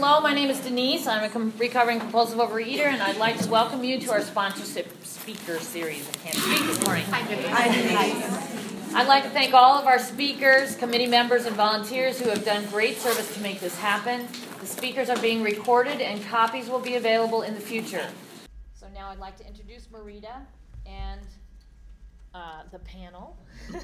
Hello, my name is Denise. I'm a recovering compulsive overeater, and I'd like to welcome you to our sponsorship speaker series. I can't speak this morning. Hi, Denise. I'd like to thank all of our speakers, committee members, and volunteers who have done great service to make this happen. The speakers are being recorded, and copies will be available in the future. So now I'd like to introduce Marita and the panel.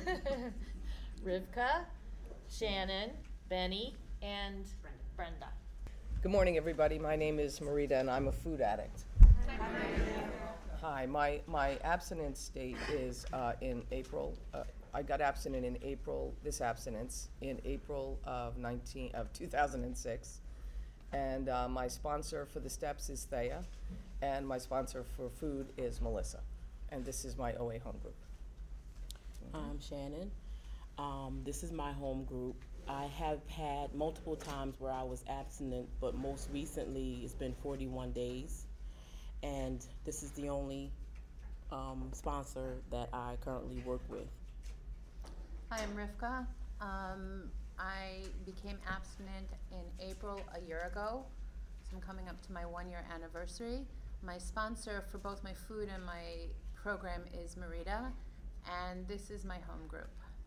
Rivka, Shannon, Benny, and Brenda. Good morning, everybody. My name is Marita, and I'm a food addict. Hi. My abstinence date is in April. I got abstinent in April. This abstinence in April of 2006, and my sponsor for the steps is Thea, and my sponsor for food is Melissa, and this is my OA home group. I'm Shannon. This is my home group. I have had multiple times where I was abstinent, but most recently it's been 41 days. And this is the only sponsor that I currently work with. Hi, I'm Rivka. I became abstinent in April a year ago, so I'm coming up to my 1-year anniversary. My sponsor for both my food and my program is Marita, and this is my home group.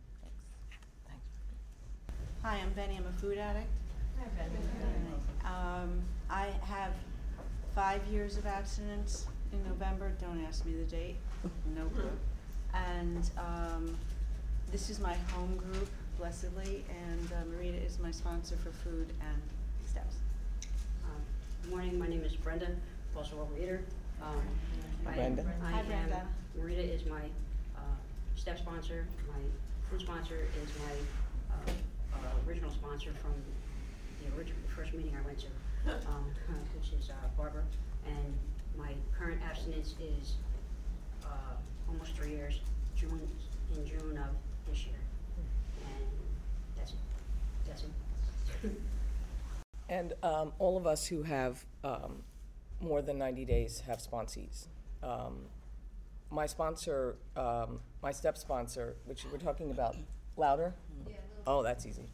Hi, I'm Benny. I'm a food addict. Hi, Benny. I have 5 years of abstinence in November. Don't ask me the date. No clue. And this is my home group, blessedly, and Marita is my sponsor for food and steps. Good morning. My name is Brenda, also overeater. Brenda. Hi, Brenda. Marita is my step sponsor. My food sponsor is my original sponsor from the first meeting I went to, which is Barbara. And my current abstinence is almost 3 years, in June of this year. And that's it. And all of us who have more than 90 days have sponsees. My sponsor, my step sponsor, which we're talking about, louder? Yeah. Oh, that's easy.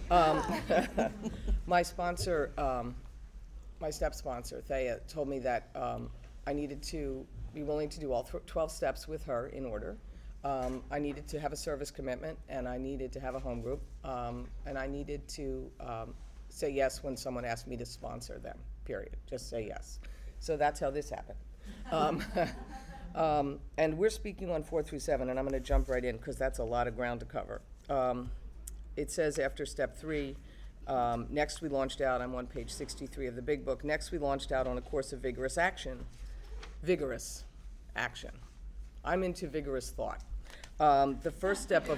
My sponsor, my step sponsor, Thea, told me that I needed to be willing to do all 12 steps with her in order. I needed to have a service commitment, and I needed to have a home group, and I needed to say yes when someone asked me to sponsor them, period. Just say yes. So that's how this happened. And we're speaking on 4 through 7, and I'm going to jump right in because that's a lot of ground to cover. It says after step 3, next we launched out, I'm on page 63 of the big book, next we launched out on a course of vigorous action. Vigorous action. I'm into vigorous thought. The first step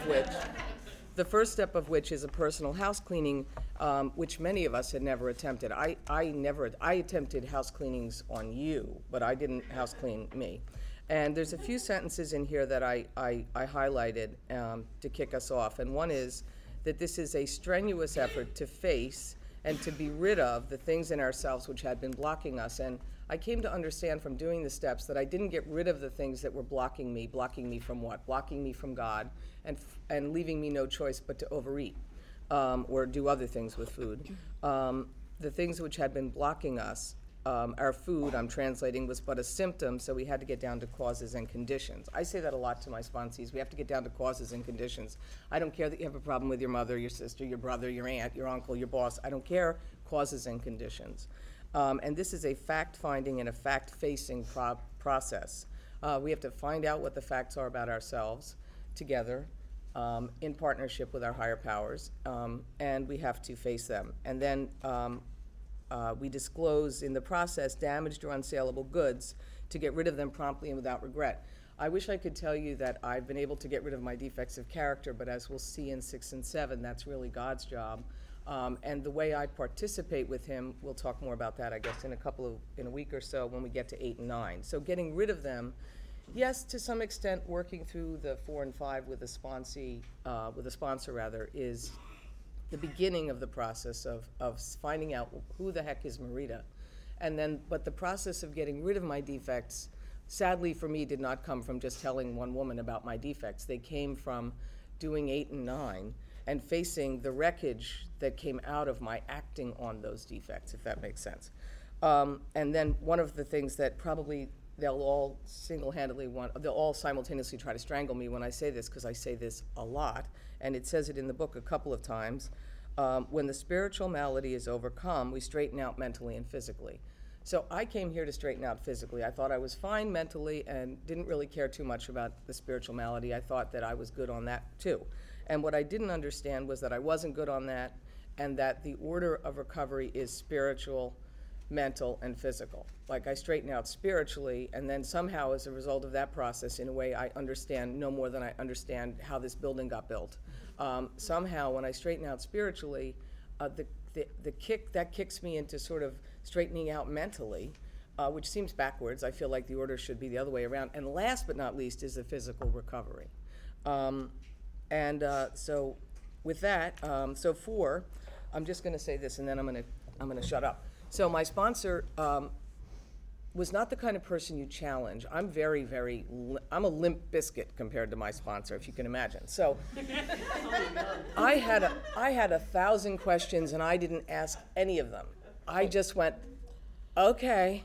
of which is a personal house cleaning, which many of us had never attempted. I attempted house cleanings on you, but I didn't house clean me. And there's a few sentences in here that I highlighted to kick us off. And one is that this is a strenuous effort to face and to be rid of the things in ourselves which had been blocking us. And I came to understand from doing the steps that I didn't get rid of the things that were blocking me from what? Blocking me from God and leaving me no choice but to overeat or do other things with food. The things which had been blocking us, our food, I'm translating, was but a symptom, so we had to get down to causes and conditions. I say that a lot to my sponsees. We have to get down to causes and conditions. I don't care that you have a problem with your mother, your sister, your brother, your aunt, your uncle, your boss. I don't care. Causes and conditions. And this is a fact-finding and a fact-facing process. We have to find out what the facts are about ourselves together in partnership with our higher powers, and we have to face them. And then we disclose in the process damaged or unsaleable goods to get rid of them promptly and without regret. I wish I could tell you that I've been able to get rid of my defects of character, but as we'll see in 6 and 7, that's really God's job. And the way I participate with him, we'll talk more about that, I guess, in a week or so when we get to 8 and 9. So getting rid of them, yes, to some extent, working through the 4 and 5 with a sponsor, is the beginning of the process of finding out who the heck is Marita. And then, but the process of getting rid of my defects, sadly for me, did not come from just telling one woman about my defects. They came from doing 8 and 9 and facing the wreckage that came out of my acting on those defects, if that makes sense. And then one of the things that probably they'll all they'll all simultaneously try to strangle me when I say this, because I say this a lot, and it says it in the book a couple of times. When the spiritual malady is overcome, we straighten out mentally and physically. So I came here to straighten out physically. I thought I was fine mentally and didn't really care too much about the spiritual malady. I thought that I was good on that too. And what I didn't understand was that I wasn't good on that, and that the order of recovery is spiritual, mental, and physical. Like, I straighten out spiritually, and then somehow as a result of that process, in a way, I understand no more than I understand how this building got built. Somehow when I straighten out spiritually, the kick that kicks me into sort of straightening out mentally, which seems backwards. I feel like the order should be the other way around. And last but not least is the physical recovery. So with that, so 4, I'm just going to say this, and then I'm going to shut up. So my sponsor was not the kind of person you challenge. I'm I'm a limp biscuit compared to my sponsor, if you can imagine. So I had 1,000 questions, and I didn't ask any of them. I just went, okay.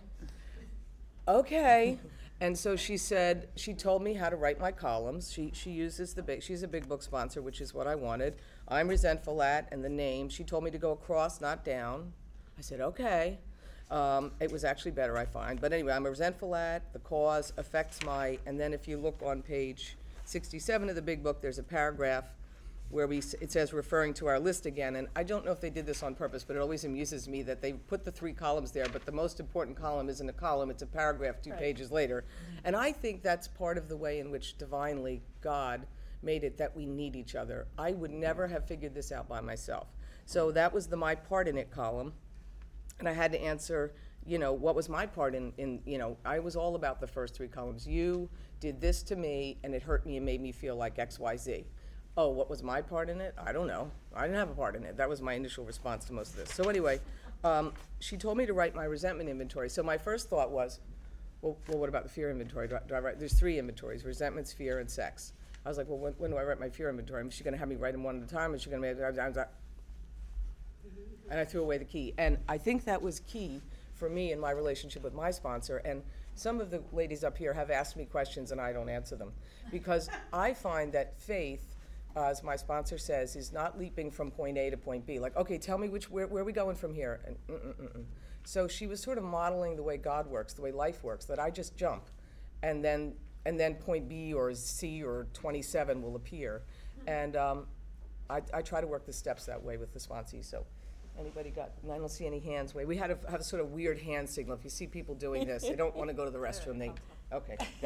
And so she told me how to write my columns. She uses she's a big book sponsor, which is what I wanted. I'm resentful at, and the name. She told me to go across, not down. I said, okay. It was actually better, I find. But anyway, I'm resentful at, the cause affects my, and then if you look on page 67 of the big book, there's a paragraph where it says referring to our list again, and I don't know if they did this on purpose, but it always amuses me that they put the 3 columns there, but the most important column isn't a column, it's a paragraph 2 pages later. And I think that's part of the way in which divinely God made it that we need each other. I would never have figured this out by myself. So that was the my part in it column, and I had to answer, what was my part in I was all about the first 3 columns. You did this to me, and it hurt me and made me feel like X, Y, Z. Oh, what was my part in it? I don't know. I didn't have a part in it. That was my initial response to most of this. So anyway, she told me to write my resentment inventory. So my first thought was, well, what about the fear inventory? Do I write? There's 3 inventories: resentments, fear, and sex. I was like, well, when do I write my fear inventory? Is she going to have me write them one at a time? Is she going to make And I threw away the key. And I think that was key for me in my relationship with my sponsor. And some of the ladies up here have asked me questions, and I don't answer them. Because I find that faith, as my sponsor says, is not leaping from point A to point B. Like, okay, tell me where are we going from here? And So she was sort of modeling the way God works, the way life works, that I just jump, and then point B or C or 27 will appear. And I try to work the steps that way with the sponsees. So anybody got, and I don't see any hands wave. We had to have a sort of weird hand signal. If you see people doing this, they don't want to go to the restroom. Okay, go.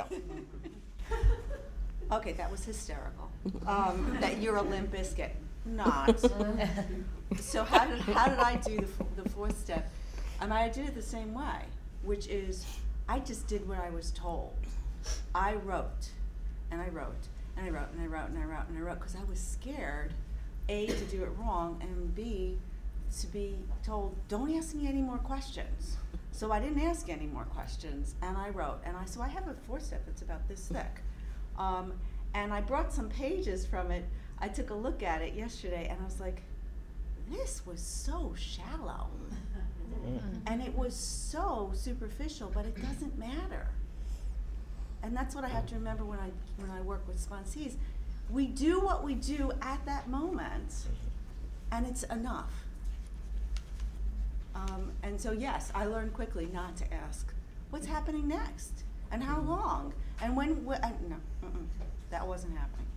Okay, that was hysterical. That you're a limp biscuit. Not. So how did I do the 4th step? I did it the same way, which is I just did what I was told. I wrote, and I wrote, and I wrote, and I wrote, and I wrote, and I wrote, because I was scared, A, to do it wrong, and B, to be told, don't ask me any more questions. So I didn't ask any more questions, and I wrote, so I have a 4th step that's about this thick. And I brought some pages from it. I took a look at it yesterday, and I was like, this was so shallow. And it was so superficial, but it doesn't matter. And that's what I have to remember when I work with sponsees. We do what we do at that moment, and it's enough. And so yes, I learned quickly not to ask, what's happening next? And how long? And that wasn't happening.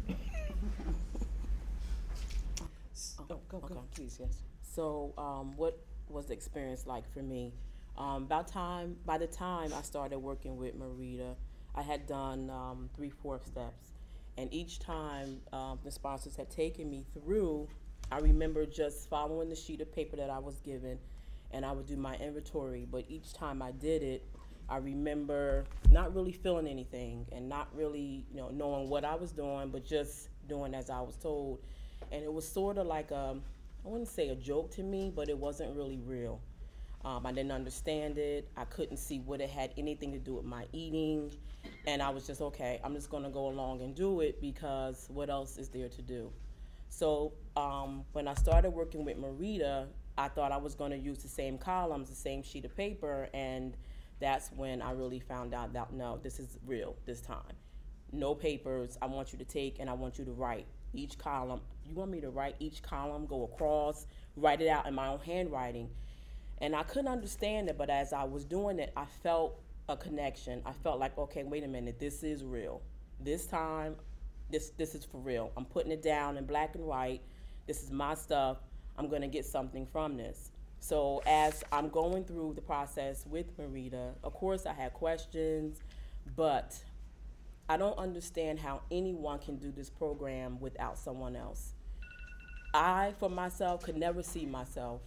No. Go, Okay. please, yes. So what was the experience like for me? By the time I started working with Marita, I had done 3/4 steps. And each time the sponsors had taken me through, I remember just following the sheet of paper that I was given, and I would do my inventory. But each time I did it, I remember not really feeling anything and not really, knowing what I was doing, but just doing as I was told. And it was sort of like I wouldn't say a joke to me, but it wasn't really real. I didn't understand it. I couldn't see what it had anything to do with my eating. And I was just, okay, I'm just going to go along and do it because what else is there to do? So when I started working with Marita, I thought I was going to use the same columns, the same sheet of paper, and that's when I really found out that no, this is real this time. No papers. I want you to take and I want you to write each column. You want me to write each column, go across, write it out in my own handwriting. And I couldn't understand it, but as I was doing it, I felt a connection. I felt like, okay, wait a minute, this is real. This time, this is for real. I'm putting it down in black and white. This is my stuff. I'm gonna get something from this. So as I'm going through the process with Marita, of course I had questions, but I don't understand how anyone can do this program without someone else. I, for myself, could never see myself.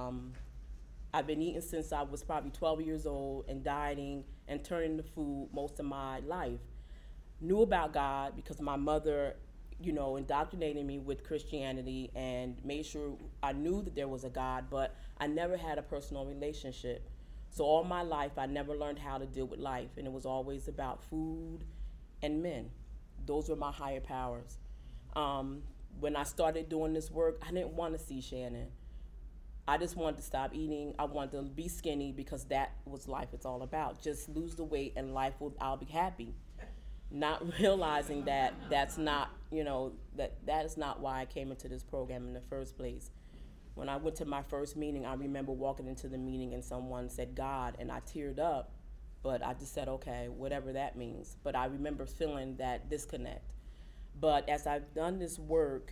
I've been eating since I was probably 12 years old and dieting and turning to food most of my life. Knew about God because my mother, indoctrinated me with Christianity and made sure I knew that there was a God, but I never had a personal relationship. So all my life, I never learned how to deal with life, and it was always about food and men. Those were my higher powers. When I started doing this work, I didn't want to see Shannon. I just wanted to stop eating. I wanted to be skinny because that was life it's all about. Just lose the weight and I'll be happy. Not realizing that that's not, that is not why I came into this program in the first place. When I went to my first meeting, I remember walking into the meeting and someone said God, and I teared up, but I just said, okay, whatever that means. But I remember feeling that disconnect. But as I've done this work,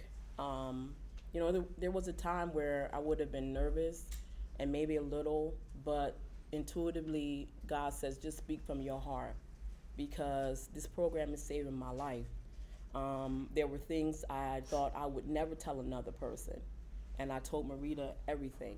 there was a time where I would have been nervous and maybe a little, but intuitively, God says, just speak from your heart, because this program is saving my life. There were things I thought I would never tell another person, and I told Marita everything.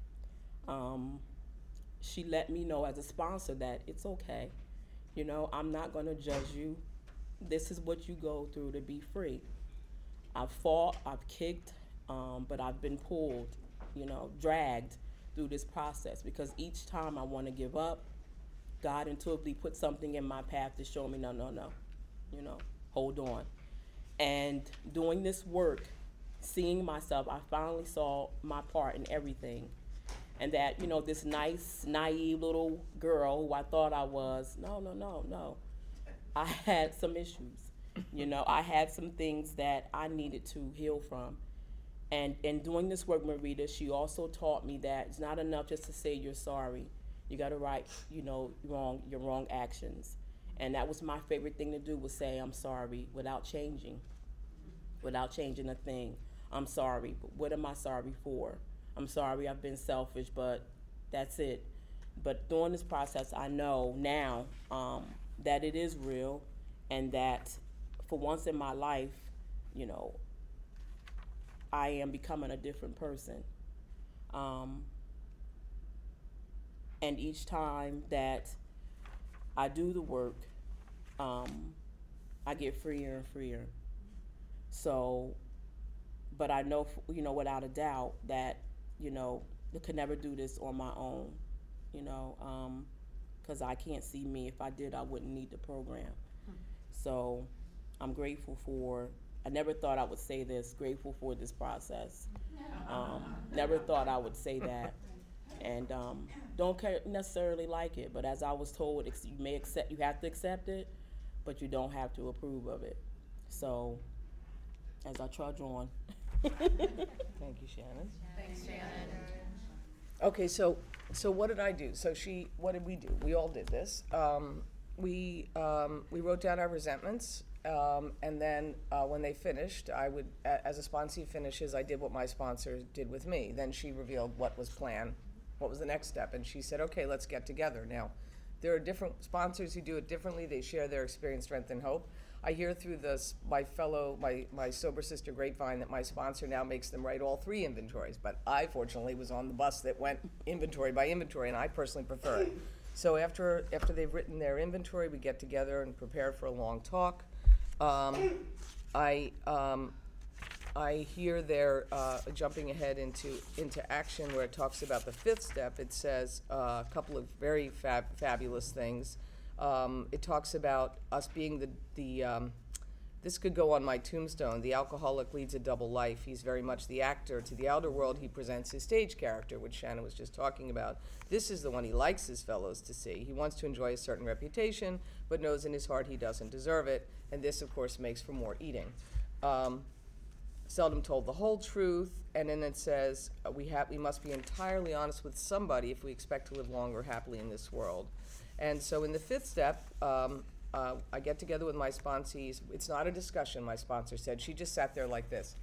She let me know as a sponsor that it's okay. I'm not going to judge you. This is what you go through to be free. I've fought, I've kicked, but I've been pulled, dragged through this process, because each time I want to give up, God intuitively put something in my path to show me, no, hold on. And doing this work, seeing myself, I finally saw my part in everything. And that, this nice, naive little girl who I thought I was, no. I had some issues. I had some things that I needed to heal from. And in doing this work, Marita, she also taught me that it's not enough just to say you're sorry. You got to write, your wrong actions. And that was my favorite thing to do, was say I'm sorry without changing a thing. I'm sorry, but what am I sorry for? I'm sorry I've been selfish, but that's it. But during this process, I know now that it is real, and that for once in my life, I am becoming a different person. And each time that I do the work, I get freer and freer. So, but I know, without a doubt that, I could never do this on my own, because I can't see me. If I did, I wouldn't need the program. So I'm grateful for, I never thought I would say this, grateful for this process. Never thought I would say that. And don't necessarily like it, but as I was told, you have to accept it, but you don't have to approve of it. So, as I trudge on. Thank you, Shannon. Thanks, Shannon. Okay, so what did I do? What did we do? We all did this. We wrote down our resentments, and then when they finished, I would, as a sponsee finishes, I did what my sponsor did with me. Then she revealed what was planned, what was the next step, and she said, okay, let's get together. Now, there are different sponsors who do it differently. They share their experience, strength, and hope. I hear through my sober sister Grapevine that my sponsor now makes them write all 3 inventories, but I fortunately was on the bus that went inventory by inventory, and I personally prefer it. So after they've written their inventory, we get together and prepare for a long talk. I hear they're jumping ahead into action, where it talks about the 5th step. It says a couple of very fabulous things. It talks about us being This could go on my tombstone. The alcoholic leads a double life. He's very much the actor. To the outer world, he presents his stage character, which Shannon was just talking about. This is the one he likes his fellows to see. He wants to enjoy a certain reputation, but knows in his heart he doesn't deserve it. And this, of course, makes for more eating. Seldom told the whole truth. And then it says, we must be entirely honest with somebody if we expect to live longer happily in this world. And so in the fifth step, I get together with my sponsees. It's not a discussion, my sponsor said. She just sat there like this.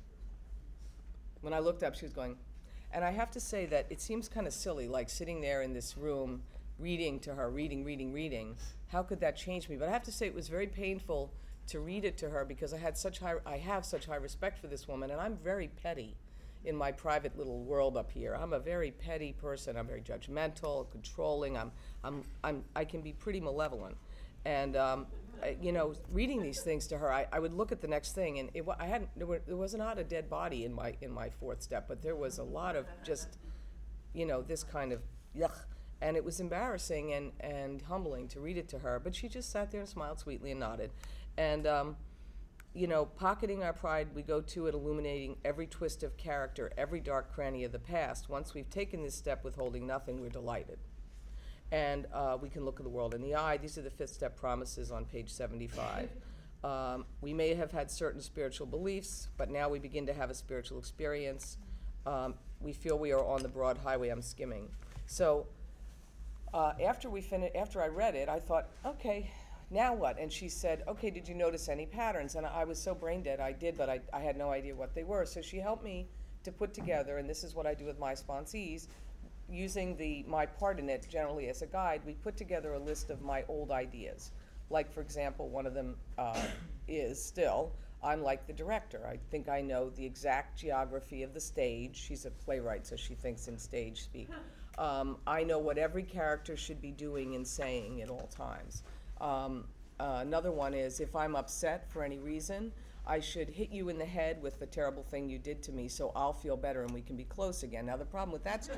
When I looked up, she was going, and I have to say that it seems kind of silly, like sitting there in this room, reading to her, reading. How could that change me? But I have to say it was very painful to read it to her because I have such high respect for this woman, and I'm very petty in my private little world up here. I'm a very petty person. I'm very judgmental, controlling. I can be pretty malevolent. And reading these things to her, I would look at the next thing, and there was not a dead body in my fourth step, but there was a lot of just, this kind of yuck, and it was embarrassing and humbling to read it to her. But she just sat there and smiled sweetly and nodded, and pocketing our pride, we go to it, illuminating every twist of character, every dark cranny of the past. Once we've taken this step withholding nothing, we're delighted. And we can look at the world in the eye. These are the fifth step promises on page 75. We may have had certain spiritual beliefs, but now we begin to have a spiritual experience. We feel we are on the broad highway. I'm skimming. So after I read it, I thought, okay, now what? And she said, okay, did you notice any patterns? And I was so brain dead, I did, but I had no idea what they were. So she helped me to put together, and this is what I do with my sponsees, using my part in it generally as a guide. We put together a list of my old ideas. Like, for example, one of them is still, I'm like the director. I think I know the exact geography of the stage. She's a playwright, so she thinks in stage speak. I know what every character should be doing and saying at all times. Another one is, if I'm upset for any reason, I should hit you in the head with the terrible thing you did to me, so I'll feel better and we can be close again. Now the problem with that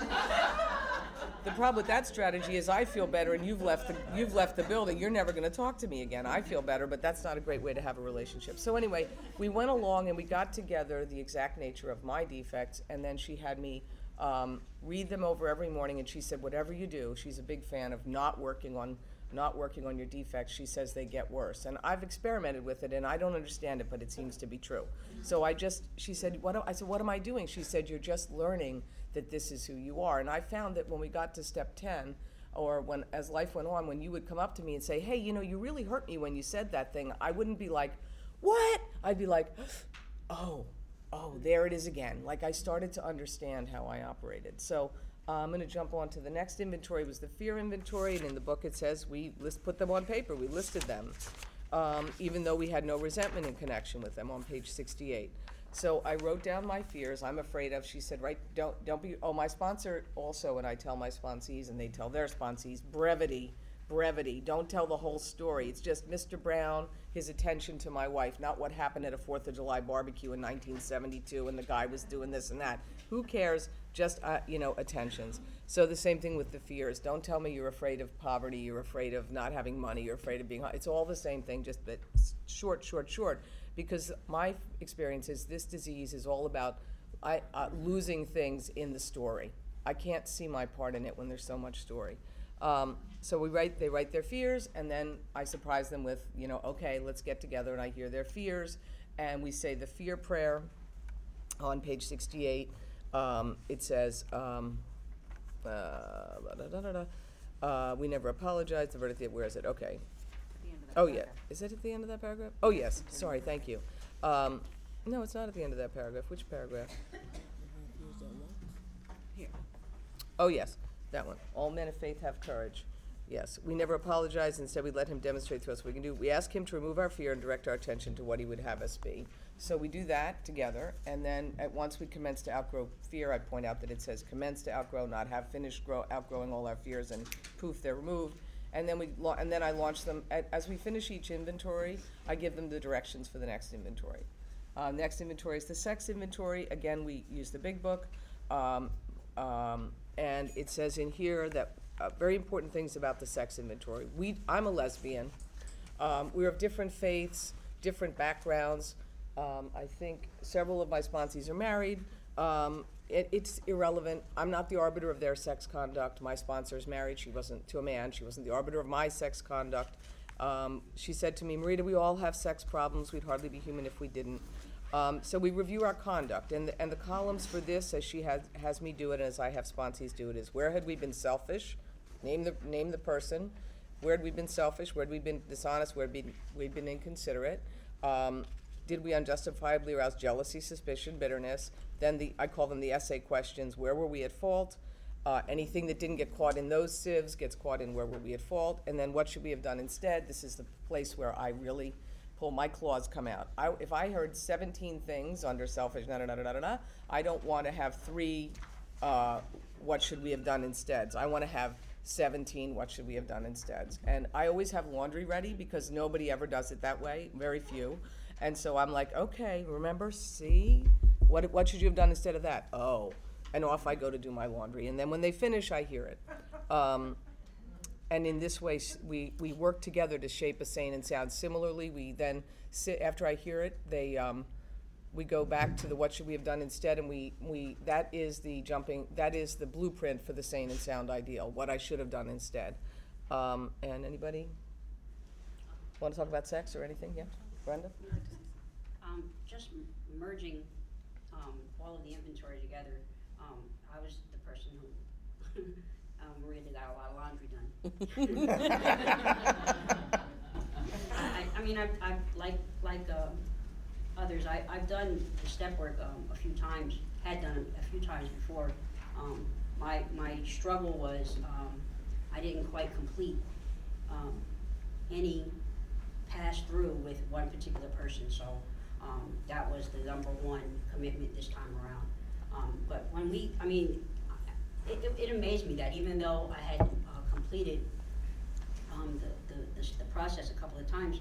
strategy is I feel better and you've left the building. You're never going to talk to me again. I feel better, but that's not a great way to have a relationship. So anyway, we went along and we got together the exact nature of my defects, and then she had me read them over every morning, and she said, whatever you do, she's a big fan of not working on your defects. She says they get worse. And I've experimented with it, and I don't understand it, but it seems to be true. So she said, I said, what am I doing? She said, you're just learning that this is who you are. And I found that when we got to step 10, or as life went on, when you would come up to me and say, hey, you really hurt me when you said that thing, I wouldn't be like, what? I'd be like, oh, there it is again. Like I started to understand how I operated. So I'm going to jump on to the next inventory. It was the fear inventory, and in the book it says put them on paper. We listed them, even though we had no resentment in connection with them on page 68. So I wrote down my fears. I'm afraid of, she said, right, don't be, my sponsor also, and I tell my sponsees, and they tell their sponsees, brevity. Don't tell the whole story. It's just Mr. Brown, his attention to my wife, not what happened at a 4th of July barbecue in 1972 and the guy was doing this and that. Who cares? Just, attentions. So the same thing with the fears. Don't tell me you're afraid of poverty, you're afraid of not having money, you're afraid of being, it's all the same thing, just that short. Because my experience is this disease is all about losing things in the story. I can't see my part in it when there's so much story. So they write their fears, and then I surprise them with, okay, let's get together, and I hear their fears, and we say the fear prayer on page 68. It says, we never apologize, the verdict, where is it? Okay. Oh, yeah. Is it at the end of that paragraph? Oh, yes. Sorry, thank you. No, it's not at the end of that paragraph. Which paragraph? Here. Oh, yes, that one. All men of faith have courage. Yes, we never apologize. Instead, we let him demonstrate to us what we can do. We ask him to remove our fear and direct our attention to what he would have us be. So we do that together, and then once we commence to outgrow fear, I point out that it says commence to outgrow, not have finished outgrowing all our fears, and poof, they're removed. And then I launch them. As we finish each inventory, I give them the directions for the next inventory. Next inventory is the sex inventory. Again, we use the big book, and it says in here that very important things about the sex inventory. I'm a lesbian. We're of different faiths, different backgrounds. I think several of my sponsees are married. It's irrelevant. I'm not the arbiter of their sex conduct. My sponsor's married. She wasn't to a man. She wasn't the arbiter of my sex conduct. She said to me, Marita, we all have sex problems. We'd hardly be human if we didn't. So we review our conduct, and the columns for this, as she has me do it, and as I have sponsees do it, is where had we been selfish? Name the person. Where had we been selfish? Where had we been dishonest? Where had we been inconsiderate? Did we unjustifiably arouse jealousy, suspicion, bitterness? Then I call them the essay questions. Where were we at fault? Anything that didn't get caught in those sieves gets caught in where were we at fault? And then what should we have done instead? This is the place where I really pull my claws come out. If I heard 17 things under selfish, I don't want to have 3, what should we have done instead? So I want to have 17, what should we have done instead? And I always have laundry ready because nobody ever does it that way, very few. And so I'm like, okay, remember, see, what should you have done instead of that? Oh, and off I go to do my laundry. And then when they finish, I hear it. And in this way, we work together to shape a sane and sound. Similarly, we then sit, after I hear it, we go back to the what should we have done instead, and that is the blueprint for the sane and sound ideal, what I should have done instead. And anybody want to talk about sex or anything? Yeah, Brenda? Just merging all of the inventory together, I was the person who Maria did a lot of laundry done. I mean, I've like others, I've done the step work a few times, had done it a few times before. My struggle was I didn't quite complete any pass through with one particular person, so that was the number one commitment this time around. But when it amazed me that even though I had completed the process a couple of times,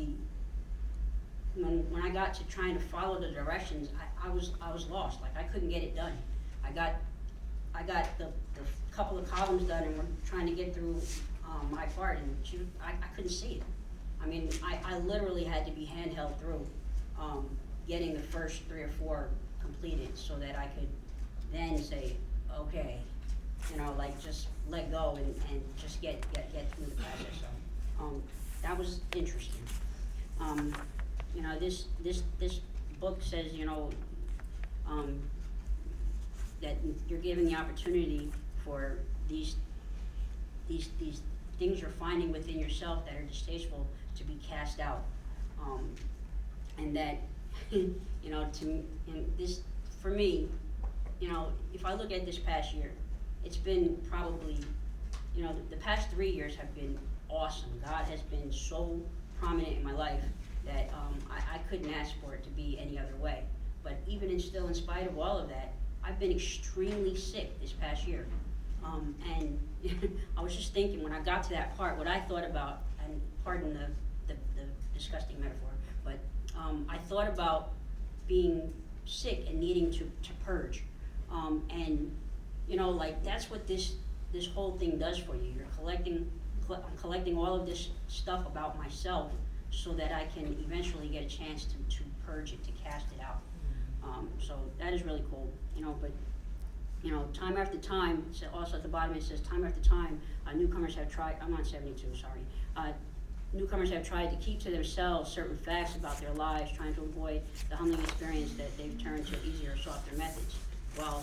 when I got to trying to follow the directions, I was lost. Like I couldn't get it done. I got the couple of columns done, and we're trying to get through my part, and I couldn't see it. I mean, I literally had to be handheld through getting the first 3 or 4 completed, so that I could then say, okay, like just let go and just get through the process. So that was interesting. This book says, that you're given the opportunity for these things you're finding within yourself that are distasteful to be cast out, and that this for me, if I look at this past year, it's been probably, the past 3 years have been awesome. God has been so prominent in my life that I couldn't ask for it to be any other way. But even in spite of all of that, I've been extremely sick this past year. And I was just thinking when I got to that part, what I thought about, and pardon the disgusting metaphor, but I thought about being sick and needing to purge. And like that's what this whole thing does for you. I'm collecting all of this stuff about myself so that I can eventually get a chance to purge it, to cast it out. So that is really cool, but time after time, so also at the bottom it says, time after time, newcomers have tried, I'm on 72, sorry. Newcomers have tried to keep to themselves certain facts about their lives, trying to avoid the humbling experience that they've turned to easier, softer methods. Well,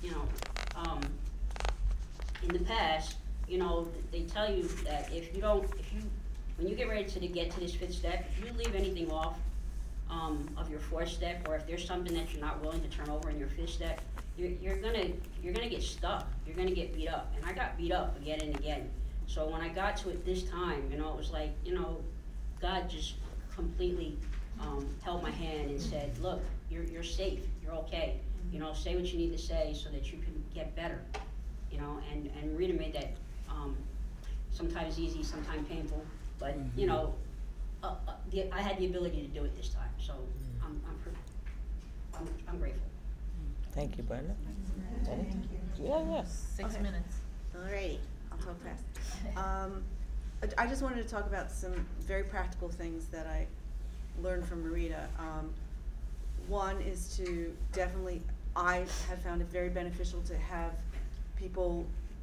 in the past, they tell you that when you get ready to get to this 5th step, if you leave anything off of your 4th step, or if there's something that you're not willing to turn over in your 5th step, you're gonna get stuck. You're gonna get beat up, and I got beat up again and again. So when I got to it this time, it was like, God just completely held my hand and said, look, you're safe, you're okay. Say what you need to say so that you can get better. And Rita made that sometimes easy, sometimes painful, but I had the ability to do it this time, so I'm grateful. Thank you, Brenda. Thank you. Yeah, yes. 6 Okay. minutes. Alrighty, I'll talk fast. I just wanted to talk about some very practical things that I learn from Marita. One is to definitely, I have found it very beneficial to have people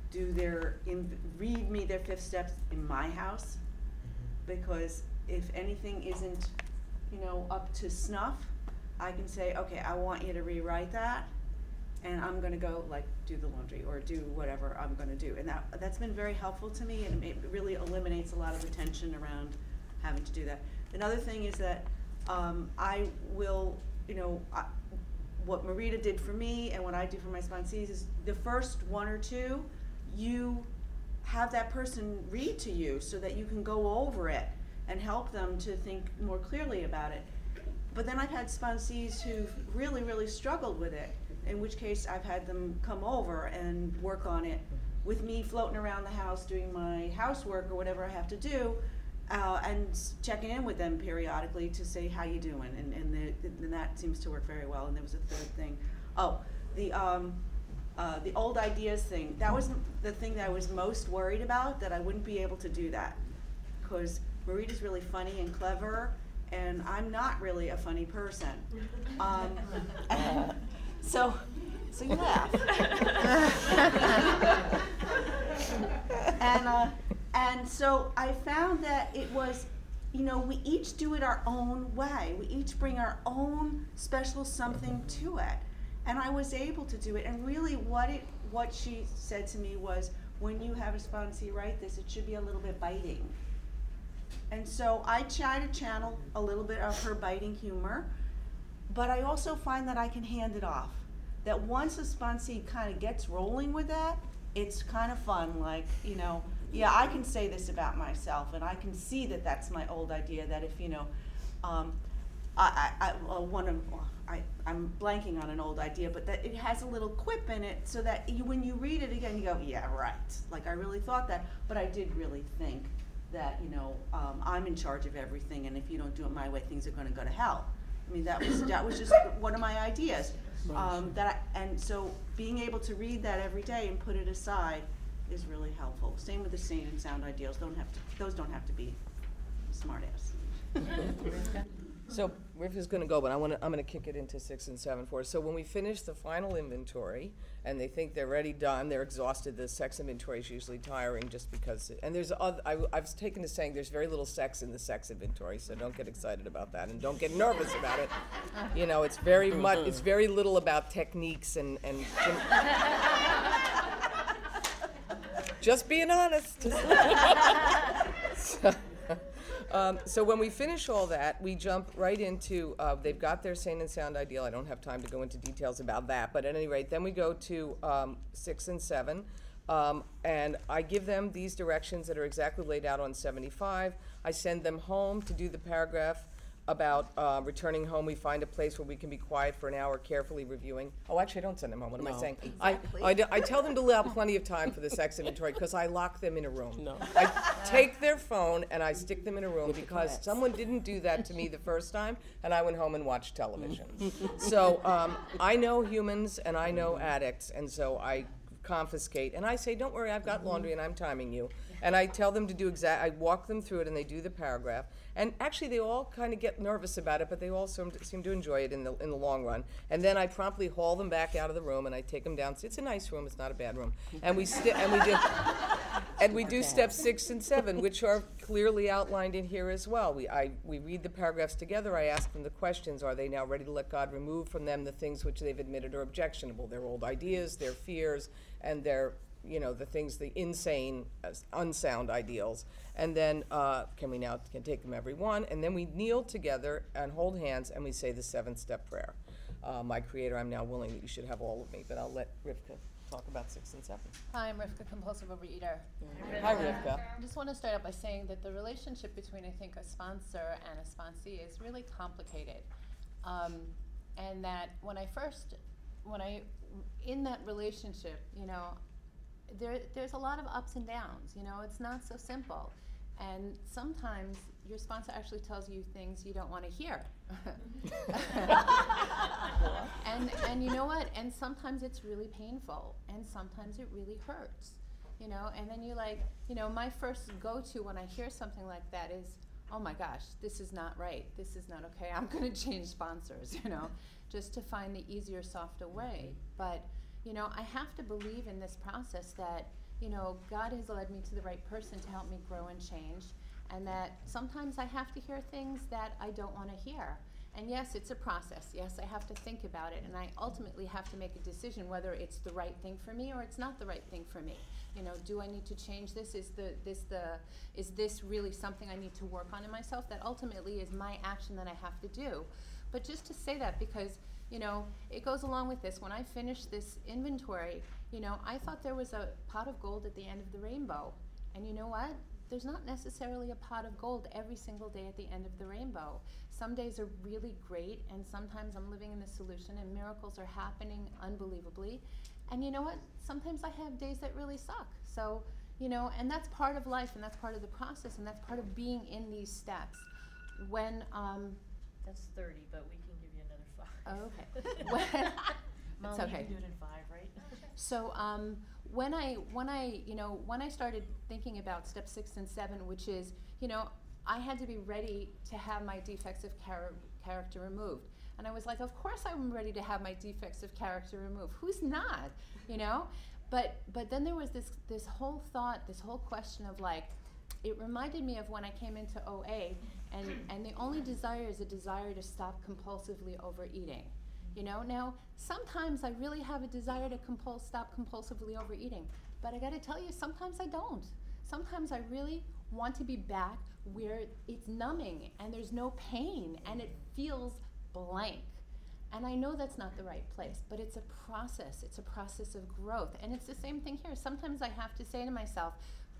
read me their 5 steps in my house, because if anything isn't, up to snuff, I can say, okay, I want you to rewrite that, and I'm gonna go do the laundry or do whatever I'm gonna do. And that's been very helpful to me, and it really eliminates a lot of the tension around having to do that. Another thing is that I will, what Marita did for me and what I do for my sponsees is the first 1 or 2, you have that person read to you so that you can go over it and help them to think more clearly about it. But then I've had sponsees who've really, really struggled with it, in which case I've had them come over and work on it with me floating around the house doing my housework or whatever I have to do, and checking in with them periodically to say, how you doing? And that seems to work very well. And there was a third thing. Oh, the old ideas thing. That was the thing that I was most worried about, that I wouldn't be able to do that. Because Marita's really funny and clever, and I'm not really a funny person. So you laugh. And so I found that it was, we each do it our own way. We each bring our own special something to it. And I was able to do it. And really what she said to me was, when you have a sponsee write this, it should be a little bit biting. And so I try to channel a little bit of her biting humor, but I also find that I can hand it off. That once a sponsee kind of gets rolling with that, it's kind of fun, yeah, I can say this about myself, and I can see that that's my old idea, that if, I'm blanking on an old idea, but that it has a little quip in it, so that when you read it again, you go, yeah, right. I really thought that, but I did really think that, I'm in charge of everything, and if you don't do it my way, things are gonna go to hell. I mean, that was just one of my ideas. And so being able to read that every day and put it aside is really helpful. Same with the sane and sound ideals. Those don't have to be smart ass. So Rivka's going to go, but I'm going to kick it into 6 and 7 for us. So when we finish the final inventory and they think they're ready, done, they're exhausted, the sex inventory is usually tiring just because, and there's I've taken to saying there's very little sex in the sex inventory, so don't get excited about that and don't get nervous about it. It's very much, it's very little about techniques and just being honest. So when we finish all that, we jump right into, they've got their sane and sound ideal. I don't have time to go into details about that, but at any rate, then we go to 6 and 7, and I give them these directions that are exactly laid out on 75. I send them home to do the paragraph about returning home. We find a place where we can be quiet for an hour, carefully reviewing. Oh, actually, I don't send them home. What am I saying? Exactly. I tell them to allow plenty of time for the sex inventory because I lock them in a room. No. I take their phone and I stick them in a room because someone didn't do that to me the first time, and I went home and watched television. So I know humans and I know addicts, and so I confiscate, and I say, don't worry, I've got laundry and I'm timing you. And I tell them to do I walk them through it and they do the paragraph. And actually they all kind of get nervous about it, but they all seem to enjoy it in the long run. And then I promptly haul them back out of the room and I take them down. It's a nice room, it's not a bad room. And we do steps 6 and 7, which are clearly outlined in here as well. We read the paragraphs together. I ask them the questions. Are they now ready to let God remove from them the things which they've admitted are objectionable, their old ideas, their fears, and their, the things, the insane, unsound ideals. And then can take them every one, and then we kneel together and hold hands and we say the 7-step prayer. My Creator, I'm now willing that you should have all of me, but I'll let Rivka talk about 6 and 7. Hi, I'm Rivka, compulsive overeater. Hi, Rivka. I just want to start out by saying that the relationship between, I think, a sponsor and a sponsee is really complicated. And that in that relationship, there's a lot of ups and downs, it's not so simple. And sometimes your sponsor actually tells you things you don't want to hear. And you know what? And sometimes it's really painful, and sometimes it really hurts, and then you my first go-to when I hear something like that is, oh my gosh, this is not right, this is not okay, I'm gonna change sponsors, just to find the easier, softer way. But, I have to believe in this process that, God has led me to the right person to help me grow and change, and that sometimes I have to hear things that I don't want to hear. And yes, it's a process. Yes, I have to think about it, and I ultimately have to make a decision whether it's the right thing for me or it's not the right thing for me. Do I need to change this? Is this really something I need to work on in myself? That ultimately is my action that I have to do. But just to say that, because it goes along with this. When I finished this inventory, I thought there was a pot of gold at the end of the rainbow. And you know what? There's not necessarily a pot of gold every single day at the end of the rainbow. Some days are really great, and sometimes I'm living in the solution and miracles are happening unbelievably. And you know what? Sometimes I have days that really suck. So, and that's part of life, and that's part of the process, and that's part of being in these steps. When, That's 30, but we can give you another 5. okay. When, Mom, it's okay. you can do it in 5, right? So when I started thinking about step 6 and 7, which is, I had to be ready to have my defects of character removed. And I was like, of course I'm ready to have my defects of character removed. Who's not, But then there was this whole thought, this whole question of like, it reminded me of when I came into OA, and the only desire is a desire to stop compulsively overeating. Now sometimes I really have a desire to stop compulsively overeating, but I got to tell you, sometimes I don't. Sometimes I really want to be back where it's numbing and there's no pain and it feels blank. And I know that's not the right place, but it's a process. It's a process of growth. And it's the same thing here. Sometimes I have to say to myself,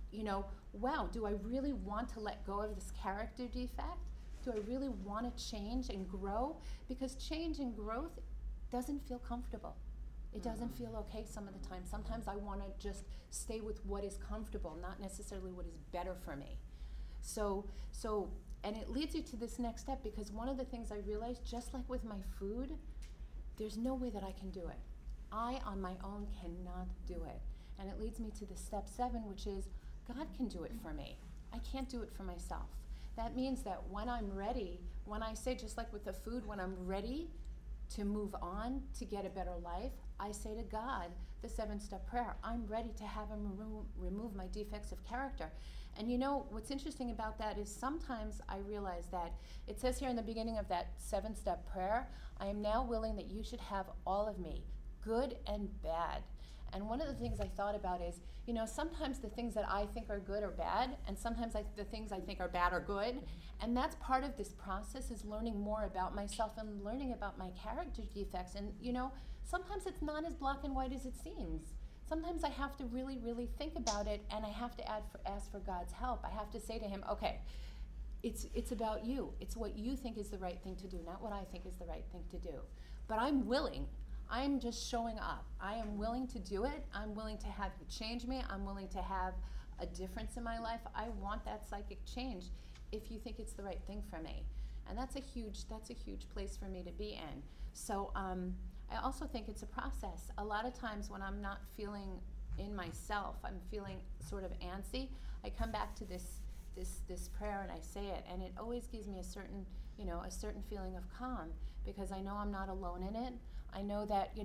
wow, do I really want to let go of this character defect? Do I really want to change and grow? Because change and growth doesn't feel comfortable. It doesn't feel okay some of the time. Sometimes I want to just stay with what is comfortable, not necessarily what is better for me. So, and it leads you to this next step, because one of the things I realized, just like with my food, there's no way that I can do it. I, on my own, cannot do it. And it leads me to the step 7, which is God can do it for me. I can't do it for myself. That means that when I'm ready, when I say, just like with the food, when I'm ready to move on, to get a better life, I say to God, the 7-step prayer, I'm ready to have him remove my defects of character. And what's interesting about that is sometimes I realize that it says here in the beginning of that 7-step prayer, I am now willing that you should have all of me, good and bad. And one of the things I thought about is, sometimes the things that I think are good are bad, and sometimes the things I think are bad are good. And that's part of this process, is learning more about myself and learning about my character defects. And, sometimes it's not as black and white as it seems. Sometimes I have to really, really think about it, and I have to ask for God's help. I have to say to him, okay, it's about you. It's what you think is the right thing to do, not what I think is the right thing to do. But I'm willing. I'm just showing up. I am willing to do it. I'm willing to have you change me. I'm willing to have a difference in my life. I want that psychic change if you think it's the right thing for me. And that's a huge place for me to be in. So I also think it's a process. A lot of times when I'm not feeling in myself, I'm feeling sort of antsy, I come back to this prayer and I say it, and it always gives me a certain feeling of calm, because I know I'm not alone in it. I know that,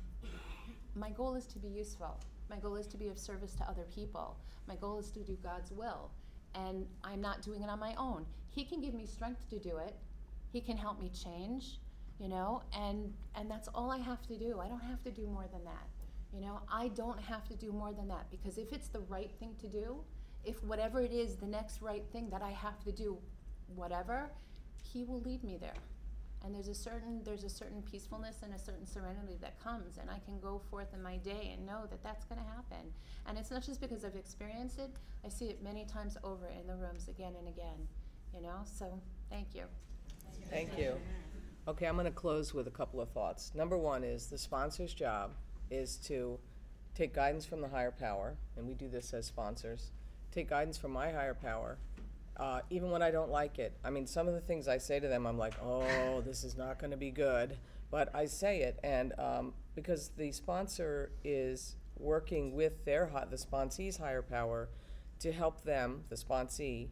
my goal is to be useful. My goal is to be of service to other people. My goal is to do God's will. And I'm not doing it on my own. He can give me strength to do it. He can help me change, and that's all I have to do. I don't have to do more than that. I don't have to do more than that, because if it's the right thing to do, if whatever it is, the next right thing that I have to do, whatever, he will lead me there. And there's a certain peacefulness and a certain serenity that comes, and I can go forth in my day and know that that's going to happen. And it's not just because I've experienced it. I see it many times over in the rooms again and again, so thank you. Thank you. Okay, I'm going to close with a couple of thoughts. Number 1 is the sponsor's job is to take guidance from the higher power, and we do this as sponsors, take guidance from my higher power, even when I don't like it. I mean, some of the things I say to them, I'm like, oh, this is not going to be good, but I say it, and because the sponsor is working with the sponsee's higher power to help them, the sponsee,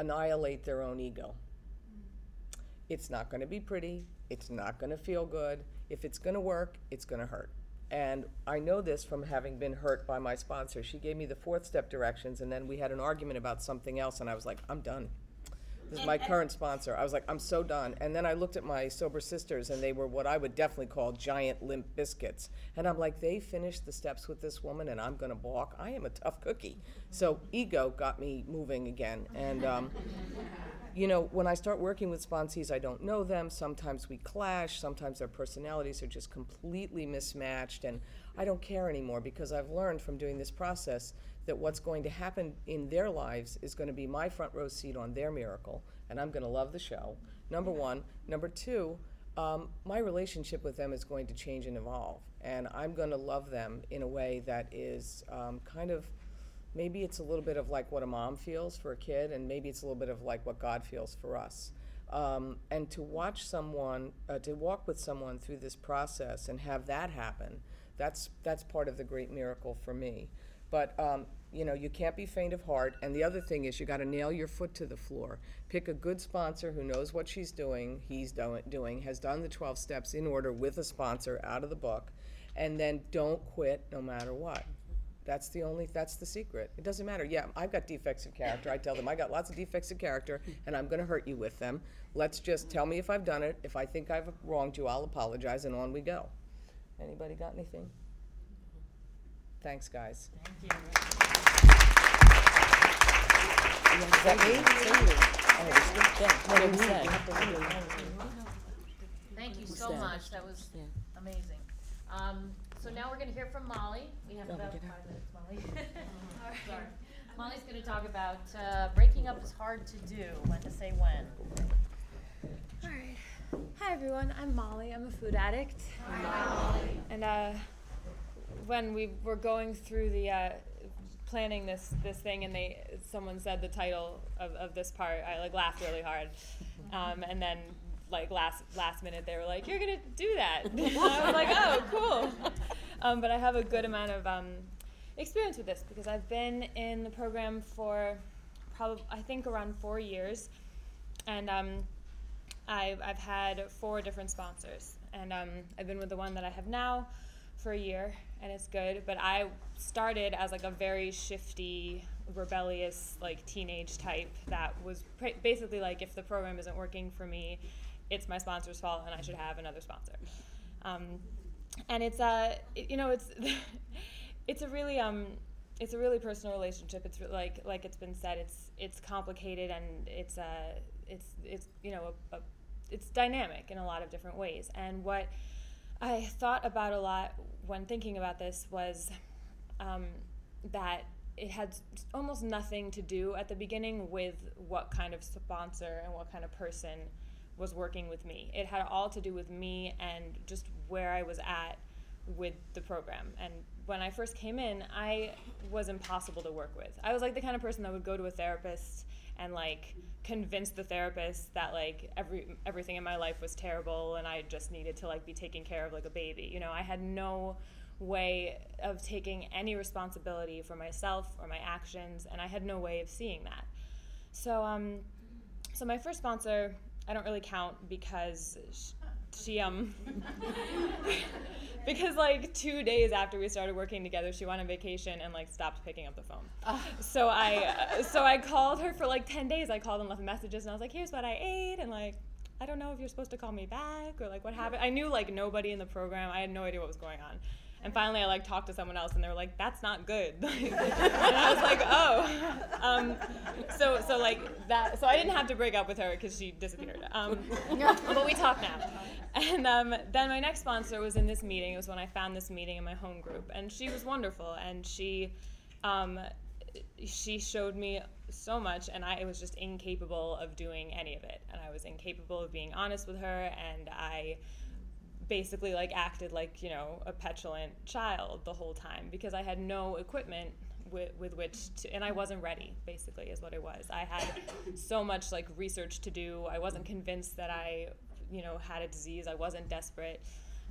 annihilate their own ego. It's not going to be pretty. It's not going to feel good. If it's going to work, it's going to hurt. And I know this from having been hurt by my sponsor. She gave me the 4th step directions, and then we had an argument about something else, and I was like, I'm done. This is my current sponsor. I was like, I'm so done. And then I looked at my sober sisters, and they were what I would definitely call giant limp biscuits. And I'm like, they finished the steps with this woman, and I'm going to balk. I am a tough cookie. So ego got me moving again. And, you know, when I start working with sponsees, I don't know them. Sometimes we clash. Sometimes their personalities are just completely mismatched. And I don't care anymore because I've learned from doing this process that what's going to happen in their lives is going to be my front row seat on their miracle, and I'm going to love the show, number one. Number two, my relationship with them is going to change and evolve, and I'm going to love them in a way that is kind of, maybe it's a little bit of like what a mom feels for a kid, and maybe it's a little bit of like what God feels for us. And to watch someone, to walk with someone through this process and have that happen, that's part of the great miracle for me. But, you know, you can't be faint of heart. And the other thing is you got to nail your foot to the floor. Pick a good sponsor who knows what she's doing, has done the 12 steps in order with a sponsor out of the book, and then don't quit no matter what. That's the secret. It doesn't matter. Yeah, I've got defects of character. I tell them I got lots of defects of character, and I'm going to hurt you with them. Let's just tell me if I've done it. If I think I've wronged you, I'll apologize, and on we go. Anybody got anything? Thanks, guys. Thank you. Is that me? Thank you so much. That was amazing. So now we're going to hear from Molly. We have about 5 minutes, Molly. Sorry. Molly's going to talk about breaking up is hard to do, when to say when. All right. Hi, everyone. I'm Molly. I'm a food addict. Hi, Molly. And when we were going through the planning this thing, and someone said the title of this part, I laughed really hard. And then last minute they were like, "You're gonna do that." I was like, "Oh, cool." But I have a good amount of experience with this because I've been in the program for probably I think around 4 years, and I've had 4 different sponsors, and I've been with the one that I have now for a year, and it's good. But I started as a very shifty, rebellious teenage type that was basically if the program isn't working for me, it's my sponsor's fault and I should have another sponsor. And it's it's a really personal relationship. It's like it's been said, it's complicated, and it's dynamic in a lot of different ways. And what I thought about a lot when thinking about this was that it had almost nothing to do at the beginning with what kind of sponsor and what kind of person was working with me. It had all to do with me and just where I was at with the program. And when I first came in, I was impossible to work with. I was the kind of person that would go to a therapist and convince the therapist that everything in my life was terrible and I just needed to be taken care of like a baby. I had no way of taking any responsibility for myself or my actions, and I had no way of seeing that. So so my first sponsor, I don't really count because she because 2 days after we started working together, she went on vacation and stopped picking up the phone. So I called her for 10 days. I called and left messages, and I was like, "Here's what I ate," and I don't know if you're supposed to call me back or what happened. I knew nobody in the program. I had no idea what was going on. And finally, I talked to someone else, and they were like, "That's not good." And I was like, "Oh." So I didn't have to break up with her because she disappeared. But we talk now. And then my next sponsor was in this meeting. It was when I found this meeting in my home group, and she was wonderful. And she showed me so much, and I was just incapable of doing any of it. And I was incapable of being honest with her, and I basically acted like a petulant child the whole time because I had no equipment with which to, and I wasn't ready, basically is what it was. I had so much research to do. I wasn't convinced that I had a disease. I wasn't desperate.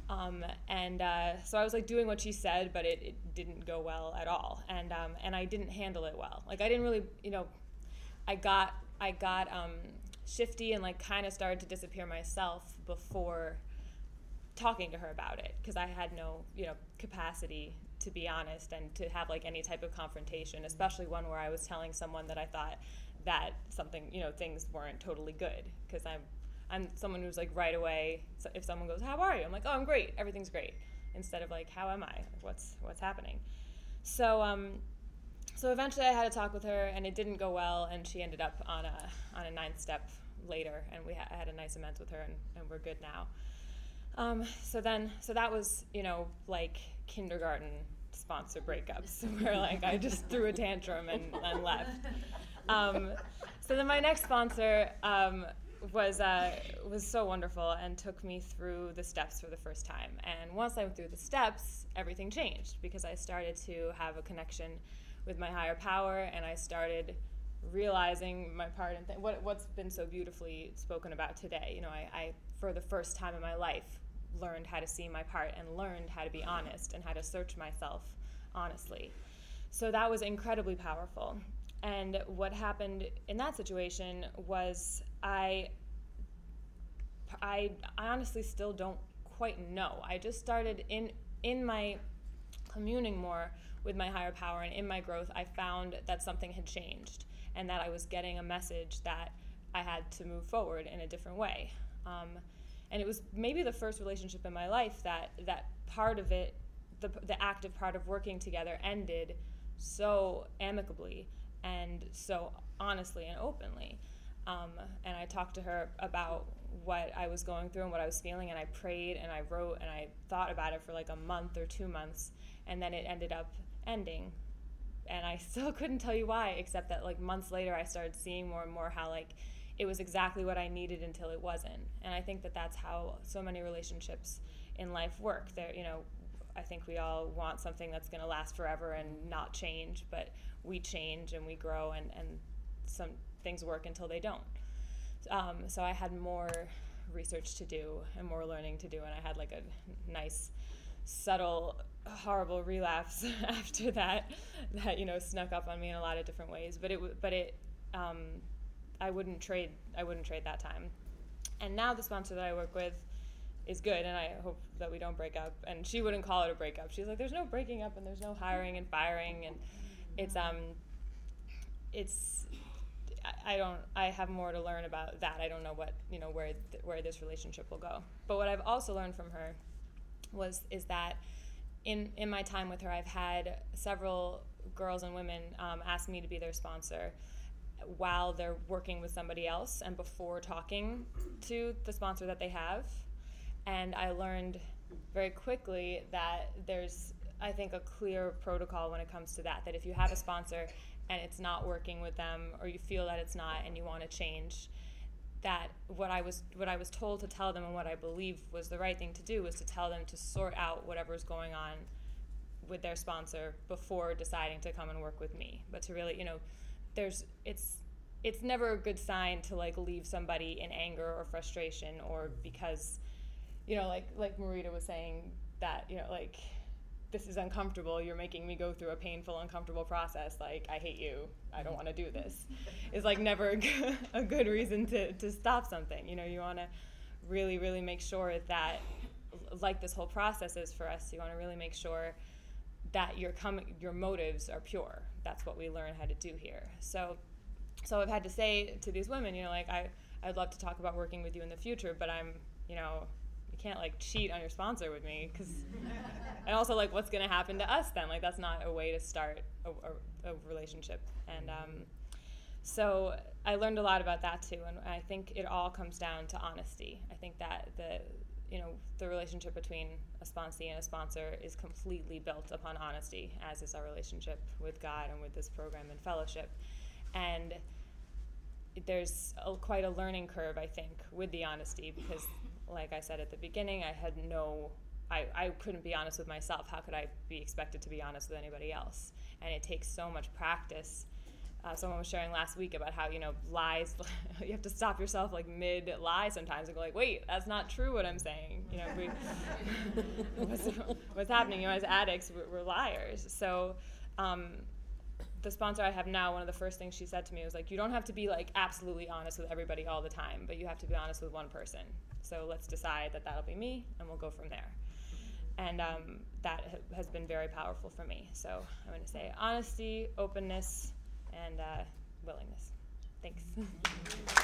So I was doing what she said, but it didn't go well at all. And I didn't handle it well. I didn't really, I got shifty and like kind of started to disappear myself before talking to her about it, because I had no, capacity to be honest and to have like any type of confrontation, especially one where I was telling someone that I thought that something, things weren't totally good, because I'm someone who's like right away, so if someone goes, "How are you?" I'm like, "Oh, I'm great. Everything's great," instead of like, "How am I? What's happening?" So eventually I had to talk with her, and it didn't go well, and she ended up on a 9th step later, and I had a nice amends with her, and we're good now. So that was, like kindergarten sponsor breakups, where like I just threw a tantrum and left. So then my next sponsor was so wonderful and took me through the steps for the first time. And once I went through the steps, everything changed, because I started to have a connection with my higher power, and I started realizing my part in what's been so beautifully spoken about today. I for the first time in my life learned how to see my part and learned how to be honest and how to search myself honestly. So that was incredibly powerful. And what happened in that situation was I honestly still don't quite know. I just started in my communing more with my higher power, and in my growth I found that something had changed, and that I was getting a message that I had to move forward in a different way. And it was maybe the first relationship in my life that part of it, the active part of working together, ended so amicably and so honestly and openly. And I talked to her about what I was going through and what I was feeling, and I prayed and I wrote and I thought about it for like a month or 2 months, and then it ended up ending. And I still couldn't tell you why, except that like months later I started seeing more and more how like it was exactly what I needed until it wasn't. And I think that that's how so many relationships in life work. I think we all want something that's going to last forever and not change, but we change and we grow, and some things work until they don't. So I had more research to do and more learning to do, and I had like a nice, subtle, horrible relapse after that snuck up on me in a lot of different ways. I wouldn't trade that time. And now the sponsor that I work with is good, and I hope that we don't break up. And she wouldn't call it a breakup. She's like, there's no breaking up and there's no hiring and firing, and I have more to learn about that. I don't know where this relationship will go. But what I've also learned from her is that in my time with her, I've had several girls and women ask me to be their sponsor while they're working with somebody else and before talking to the sponsor that they have. And I learned very quickly that there's, I think, a clear protocol when it comes to that if you have a sponsor and it's not working with them, or you feel that it's not and you want to change, that what I was told to tell them and what I believe was the right thing to do was to tell them to sort out whatever's going on with their sponsor before deciding to come and work with me. But to really, it's never a good sign to like leave somebody in anger or frustration, or because, like Marita was saying, that, like, this is uncomfortable, you're making me go through a painful, uncomfortable process, like, I hate you, I don't want to do this, is like never a good reason to stop something. You want to really, really make sure that, like this whole process is for us, you want to really make sure that your motives are pure. That's what we learn how to do here. So I've had to say to these women, I'd love to talk about working with you in the future, but I'm, you can't like cheat on your sponsor with me, and also like what's going to happen to us then? Like that's not a way to start a relationship. And so I learned a lot about that too, and I think it all comes down to honesty. I think that the relationship between a sponsee and a sponsor is completely built upon honesty, as is our relationship with God and with this program and fellowship. And there's quite a learning curve, I think, with the honesty, because like I said at the beginning, I couldn't be honest with myself. How could I be expected to be honest with anybody else? And it takes so much practice. Someone was sharing last week about how, lies, you have to stop yourself like mid-lie sometimes and go like, wait, that's not true what I'm saying. What's happening? As addicts, we're liars. So the sponsor I have now, one of the first things she said to me was like, you don't have to be like absolutely honest with everybody all the time, but you have to be honest with one person. So let's decide that that'll be me, and we'll go from there. And that has been very powerful for me. So I'm going to say honesty, openness, and willingness. Thanks.